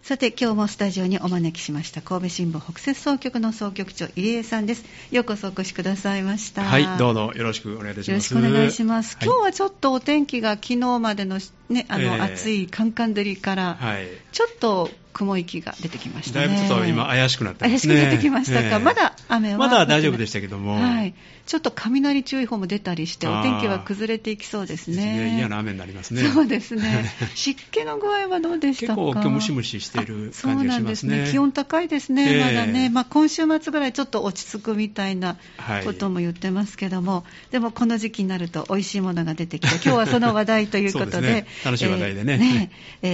さて今日もスタジオにお招きしました神戸新聞北摂総局の総局長入江さんです。ようこそお越しくださいました。 はい、どうぞよろしくお願いいたします。 よろしくお願いします。今日はちょっとお天気が昨日までの、ね、暑いカンカン照りから、ちょっと雲行きが出てきましたね。 だいぶちょっと今怪しくなってますね。 怪しく出てきましたか。まだ雨はまだ大丈夫でしたけども、 ちょっと雷注意報も出たりしてお天気は崩れていきそうですね。 嫌な雨になりますね。 そうですね。湿気の具合はどうでしたか。 結構今日ムシムシしている感じがしますね。 そうなんですね。気温高いですね、まだね。今週末ぐらいちょっと落ち着くみたいなことも言ってますけども、でもこの時期になると美味しいものが出てきて、今日はその話題ということで、 楽しい話題でね。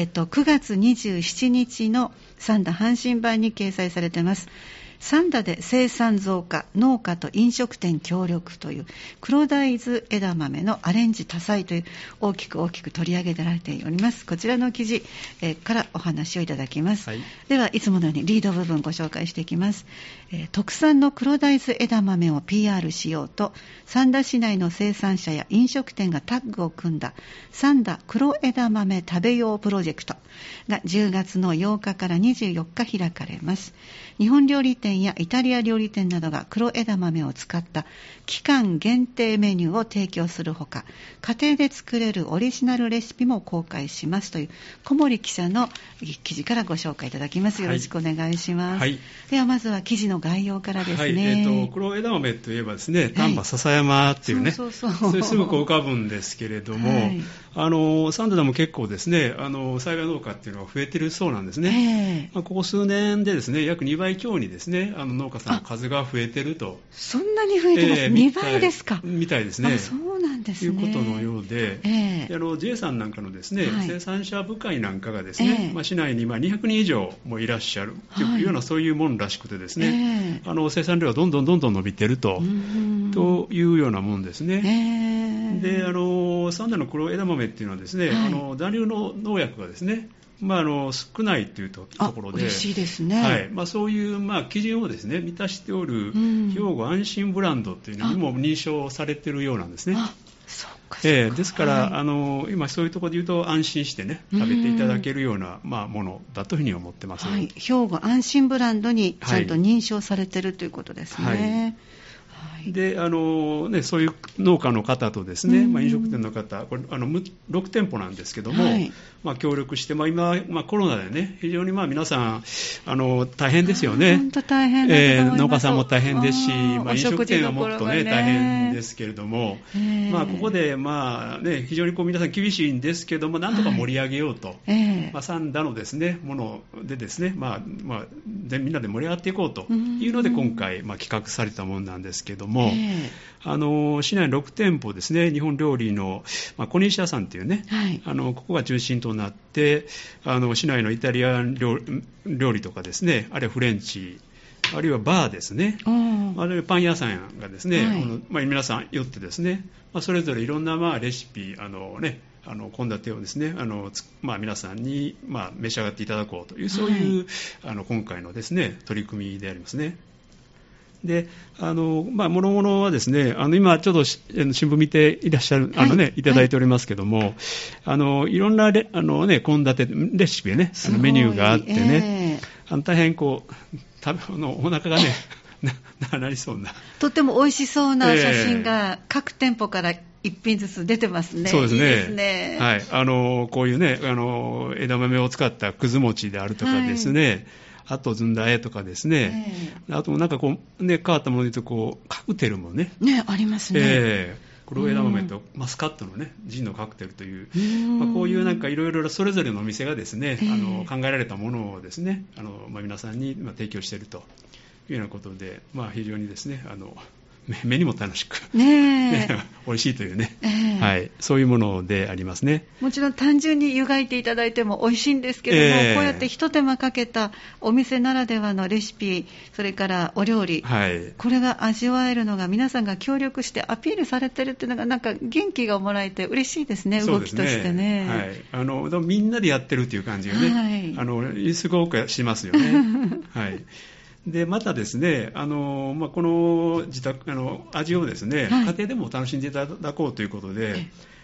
9月27日のサンダ阪神版に掲載されています。サンダで生産増加、農家と飲食店協力という黒大豆枝豆のアレンジ多彩という大きく取り上げられております。こちらの記事、からお話をいただきます。ではいつものようにリード部分ご紹介していきます。特産の黒大豆枝豆を PR しようとサンダ市内の生産者や飲食店がタッグを組んだサンダ黒枝豆食べようプロジェクトが10月の8日から24日開かれます。日本料理店やイタリア料理店などが黒枝豆を使った期間限定メニューを提供するほか、家庭で作れるオリジナルレシピも公開しますという小森記者の記事からご紹介いただきます。よろしくお願いします。ではまずは記事の概要からですね。 黒枝豆といえばですね、丹波篠山っていうね、それすぐ浮かぶんですけれども、サンダでも結構ですね、栽培農家っていうのが増えてるそうなんですね。ここ数年でですね、約2倍強にですね、農家さんの数が増えてると。 そんなに増えてます。2倍ですか。 みたいですね。 そうなんですね。 ということのようで、J さんなんかのですね、生産者部会なんかがですね、市内に200人以上もいらっしゃるというような、そういうものらしくてですね、生産量がどんどん伸びてるというようなもんですね。で、サンダの黒枝豆っていうのはですね、残留の農薬がですね、少ないというところで、 嬉しいですね。 そういう、基準をですね、満たしておる、兵庫安心ブランドというのにも認証されているようなんですね。ですから、今そういうところで言うと安心してね、食べていただけるような、ものだというふうに思ってます。 兵庫安心ブランドにちゃんと認証されているということですね。 でそういう農家の方とですね、飲食店の方、これ6店舗なんですけども、協力して、今、コロナでね、非常に皆さん大変ですよね。 本当大変だと思います。 農家さんも大変ですし、飲食店はもっとね大変ですけれども、ここで非常に皆さん厳しいんですけども、なんとか盛り上げようと、サンダのですねものでですね、みんなで盛り上がっていこうというので今回企画されたものなんですけども、市内6店舗ですね、日本料理の小西屋さんというね、ここが中心となって、市内のイタリアン料理とかですね、あるいはフレンチ、あるいはバーですね、あるいはパン屋さんがですね、皆さん寄ってですね、それぞれいろんなレシピ、献立をですね、皆さんに召し上がっていただこうという、そういう今回のですね取り組みでありますね。で、諸々はですね、今ちょっと新聞見ていらっしゃる、いただいておりますけども、いろんな献立、レシピね、メニューがあってね、大変お腹がね、なりそうな。 とっても美味しそうな写真が各店舗から一品ずつ出てますね。 そうですね。 いいですね。 こういうね、枝豆を使ったくず餅であるとかですね、あとずんだあえとかですね、あと変わったもので言うとカクテルもね、 ありますね。 黒枝豆とマスカットのねジンのカクテルという、こういういろいろそれぞれのお店がですね、考えられたものをですね、皆さんに提供しているというようなことで、非常にですね目にも楽しく、美味しいというね、そういうものでありますね。 もちろん単純に湯がいていただいても美味しいんですけども、こうやって一手間かけたお店ならではのレシピ、それからお料理、これが味わえるのが皆さんが協力してアピールされてるっていうのがなんか元気がもらえて嬉しいですね、動きとしてね。 みんなでやってるっていう感じがね、すごくしますよね。でまたですね、この味をですね、家庭でも楽しんでいただこうということで、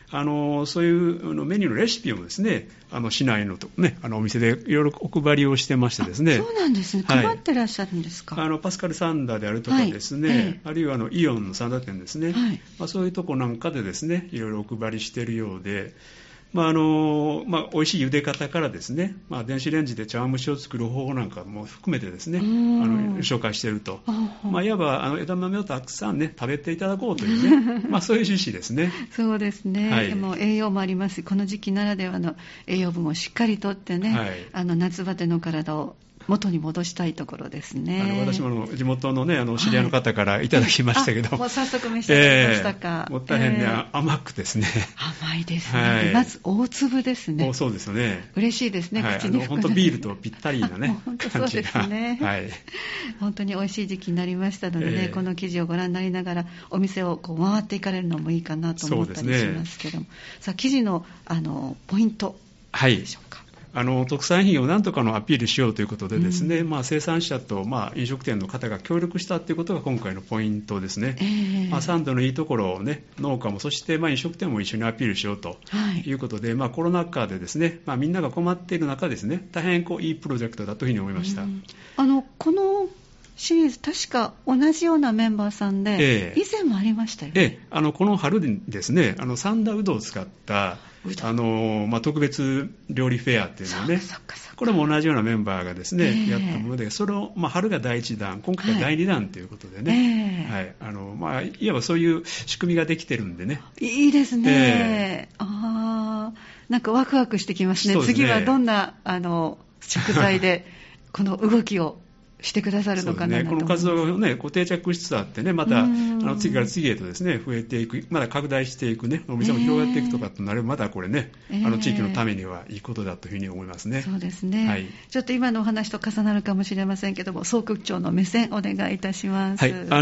そういうメニューのレシピをですね、市内のね、お店でいろいろお配りをしてましてですね。 そうなんですね。配ってらっしゃるんですか。 パスカルサンダーであるとかですね、あるいはイオンのサンダー店ですね、そういうとこなんかでですね、いろいろお配りしているようで、美味しい茹で方からですね、電子レンジで茶碗蒸しを作る方法なんかも含めてですね、紹介していると。いわば枝豆をたくさんね、食べていただこうというね、そういう趣旨ですね。 そうですね。でも栄養もあります。この時期ならではの栄養分をしっかりとってね、夏バテの体を元に戻したいところですね。 私も地元のね、知り合いの方からいただきましたけど、 もう早速召し上がりましたか。 もう大変ね、甘くですね。 甘いですね。まず大粒ですね。 そうですよね。 嬉しいですね、口に本当ビールとぴったりなね、 本当そうですね。本当に美味しい時期になりましたのでね、この記事をご覧になりながらお店を回っていかれるのもいいかなと思ったりしますけども、さあ記事のポイントでしょうか。 特産品を何とかのアピールしようということでですね、生産者と飲食店の方が協力したということが今回のポイントですね。サンドのいいところをね、農家もそして飲食店も一緒にアピールしようということで、コロナ禍でですね、みんなが困っている中ですね、大変いいプロジェクトだというふうに思いました。 このシリーズ確か同じようなメンバーさんで、以前もありましたよね。 この春にですね、サンダーうどを使った特別料理フェアっていうのをね、これも同じようなメンバーがですね、やったもので、それを、春が第1弾、今回が第2弾ということでね、いわばそういう仕組みができてるんでね。 いいですね。なんかワクワクしてきますね。次はどんな食材でこの動きをしてくださるのかなと思います。 この活動がね、定着しつつあってね、また次から次へとですね、増えていく、まだ拡大していくね、お店も広がっていくとかとなれば、まだこれね、地域のためにはいいことだというふうに思いますね。 そうですね。ちょっと今のお話と重なるかもしれませんけども、総局長の目線お願いいたします。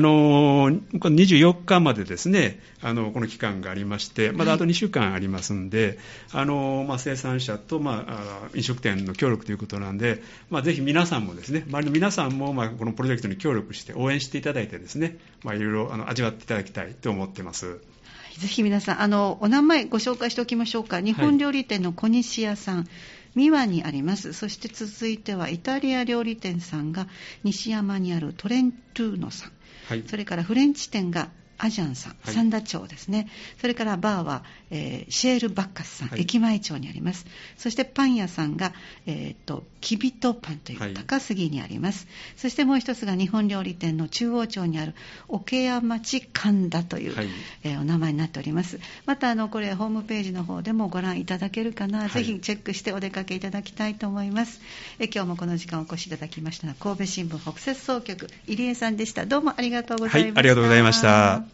24日までですね、この期間がありまして、まだあと2週間ありますんで、生産者と飲食店の協力ということなんで、ぜひ皆さんもですね、周りの皆さんもこのプロジェクトに協力して応援していただいてですね、いろいろ味わっていただきたいと思っています。 ぜひ皆さんお名前ご紹介しておきましょうか。日本料理店の小西屋さん、三輪にあります。そして続いてはイタリア料理店さんが西山にあるトレントゥーノさん、それからフレンチ店がアジャンさん、三田町ですね。それからバーは、シェールバッカスさん、駅前町にあります。そしてパン屋さんが、キビトパンという高杉にあります。そしてもう一つが日本料理店の中央町にある桶屋町神田という、お名前になっております。またこれホームページの方でもご覧いただけるかな、ぜひチェックしてお出かけいただきたいと思います。今日もこの時間お越しいただきましたのは神戸新聞北摂総局入江さんでした。どうもありがとうございました。 ありがとうございました。